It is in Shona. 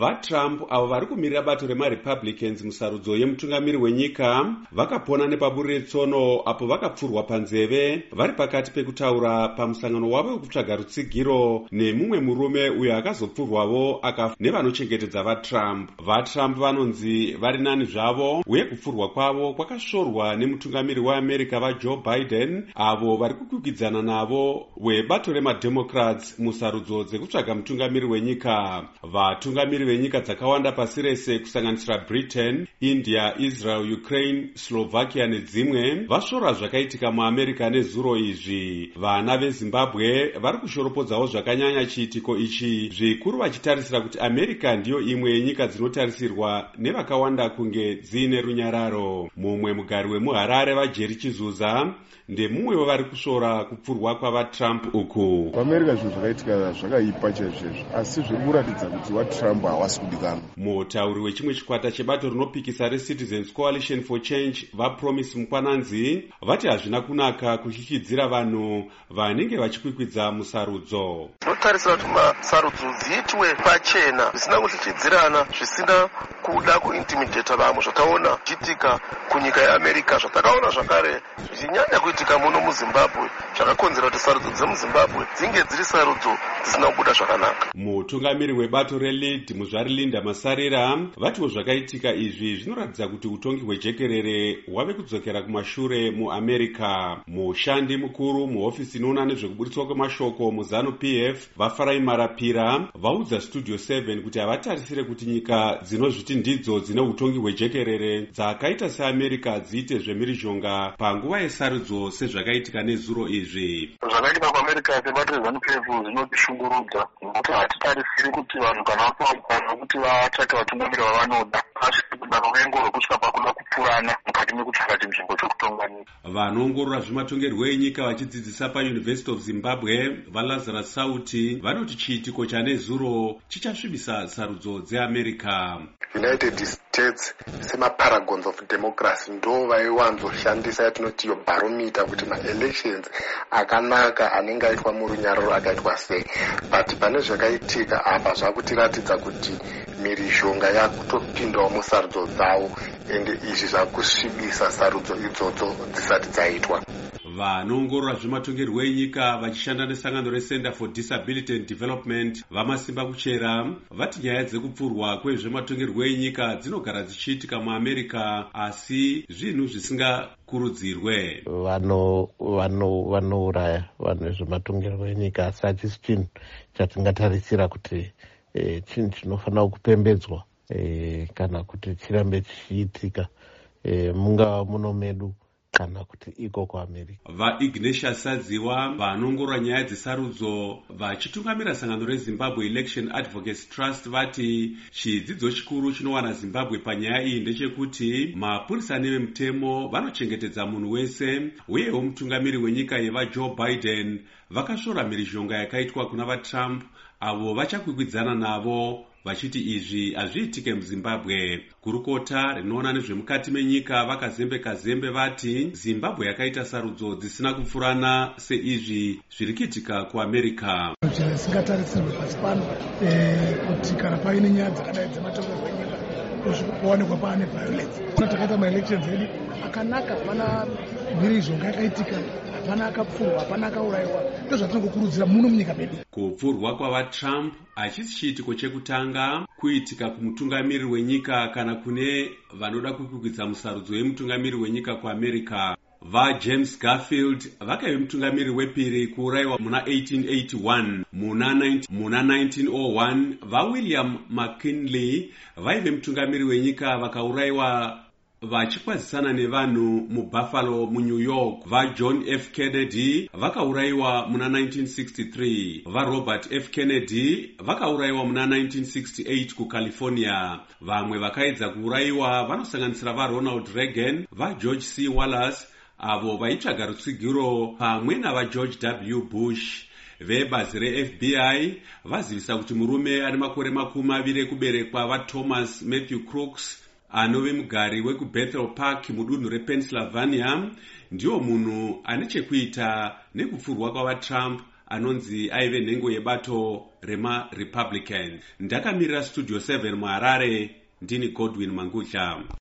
VaTrump avo vari kumirira bato remaRepublicans musarudzo yemutungamiri wenyika vakapona nepaburi retsono apo vakapfurwa panzeve vari pakati pekutaura pamusangano wavo wekutsvaga rutsigiro nemumwe murume uyo akazopfurwavo akafa nevanochengetedza vaTrump. VaTrump vanonzi vari nani zvavo uye kupfurwa kwavo kwakashorwa nemutungamiri weAmerica vaJoe Biden avo vari kukwikwidzana navo webato remademocrats musarudzo dzekutsvaga mutungamiri wenyika. Vatungamiri venyika dzakawanda pasi rese kusanganisira Britain, India, Israel, Ukraine, Slovakia nedzimwe vasvora zvakaitika muAmerica nezuro izvi. Vana veZimbabwe vari kushoropodzawo zvakanyanya chiitiko ichi, zvikuru vachitarisira kuti America ndiyo imwe yenyika dzinotarisirwa nevakawanda kunge dziine runyararo. Mumwe mugari wemuHarare vaJerry Chizuza ndemumwe wavari kusvora kupfurwa kwavaTrump uku. America zvinhu zvakaitika zvakaipa chaizvo, asi zviri kuratidza kuti vaTrump havasi kudikanwa. Mutauri wechimwe chikwata chebato rinopikisa reCitizens Coalition for Change vaPromise Mukwananzi vati hazvina kunaka kushikidzira vanhu vanenge vachikwikwidza musarudzo. Tinotarisira kuti masarudzo dziitwe pachena, zvisina kushikidzirana, zvisina kuda kuintimidata vamwe zvataona zvichiitika kunyika yeAmerica, zvatakaona zvakare zvichinyanya kuitika muno muZimbabwe, zvakakonzera kuti sarudzo dzemuZimbabwe dzinge dziri sarudzo dzisina kubuda zvakanaka. Mutungamiri webato reLead muzvari Linda Masarira vatiwo zvakaitika izvi zvinoratidza kuti utongi hwejekerere hwave kudzokera kumashure muAmerica. Mushandi mukuru muhofisi inoona nezvekubudiswa kwemashoko muZanu PF vaFarai Marapira vaudza Studio 7 kuti havatarisire kuti nyika dzinozviti ndidzo dzine utongi hwejekerere dzakaita seAmerica dziite zvemhirizhonga panguva yesarudzo sezvakaitika nezuro izvi. Zvakaitika kuAmerica sebato reZanu PF zvinotishungurudza nokuti hatitarisiri kuti vanhu kana vapaukana kuti vatsvake vatungamiri vavanoda vanhu vengoro kusvika pakuda kupurana mukati mekutsvaka chinzvimbo chokutonga nyika. Vanoongorora zvematongerwo enyika vachidzidzisa paUniversity of Zimbabwe vaLazarus Sauti vanoti chiitiko chanezuro chichasvibisa sarudzo dzeAmerica. United States semaparagons of democracy ndo vaiwanzoshandisa yatinoti iyo barometer kuti maelections akanaka anenge aitwa murunyararo akaitwa sei, but pane zvakaitika apa zvakutiratidza kuti mhirizhonga yakutopindawo musarudzo dzavo ende izvi zvakusvibisa sarudzo idzodzo dzisati dzaitwa. Vanoongorora zvematongerwo enyika vachishanda nesangano reCenter for Disability and Development vamasimba kuchera vati nyaya dzekupfurwa kwezvematongerwo enyika dzinogara dzichiitika muAmerica asi zvinhu zvisingakurudzirwe. Vanouraya vanhu vezvematongerwo enyika asi hachisi chinhu chatingatarisira kuti chinhu chinofanira kupembedzwa kana kuti chirambe chichiitika mungava muno medu kana kuti iko kuAmerica. VaIgnatius Sadziwa vanoongorora nyaya dzesarudzo vachitungamira sangano reZimbabwe Election Advocates Trust vati chidzidzo chikuru chinowana Zimbabwe panyaya iyi ndechekuti mapurisa nevemutemo vanochengetedza munhu wese uyewo mutungamiri wenyika yevaJoe Biden vakashora mhirizhonga yakaitwa kuna vaTrump avo vachakwikwidzana navo vachiti izvi hazviitike muZimbabwe. Gurukota rinoona nezvemukati menyika vakazembe vati Zimbabwe yakaita sarudzo dzisina kupfurana seizvi zviri kuitika kuAmerica. Zvisingatarisirwe pasi pano kuti kana paine nyaya dzakadai dzematongerwo enyika kuonekwa paane violence. Takaita maelections edu akanaka, hapana mhirizhonga yakaitika, hapana akapfurwa, hapana akaurayiwa. Ndizvo zvatinongokurudzira muno munyika medu. Kupfurwa kwavaTrump hachisi chiitiko chekutanga kuitika kumutungamiri wenyika kana kune vanoda kukwikwidza musarudzo yemutungamiri wenyika kuAmerica. VaJames Garfield vakaive mutungamiri wepiri kuurayiwa muna 1881. Muna 1901 vaWilliam McKinley vaive mutungamiri wenyika vakaurayiwa vachikwazisana nevanhu muBuffalo muNew York. VaJohn F. Kennedy vakaurayiwa muna 1963. VaRobert F. Kennedy vakaurayiwa muna 1968 kuCalifornia. Vamwe vakaedza kuurayiwa vanosanganisira vaRonald Reagan, vaGeorge C. Wallace avo vaitsvaga rutsigiro pamwe navaGeorge W. Bush. Vebazi reFBI vazivisa kuti murume ane makore 20 ekuberekwa vaThomas Matthew Crooks anove mugari wekuBethel Park mudunhu rePennsylvania ndiwo munhu ane chekuita nekupfurwa kwavaTrump anonzi aive nhengo yebato remaRepublicans. Ndakamirira Studio 7 muHarare, ndini Godwin Mangudla.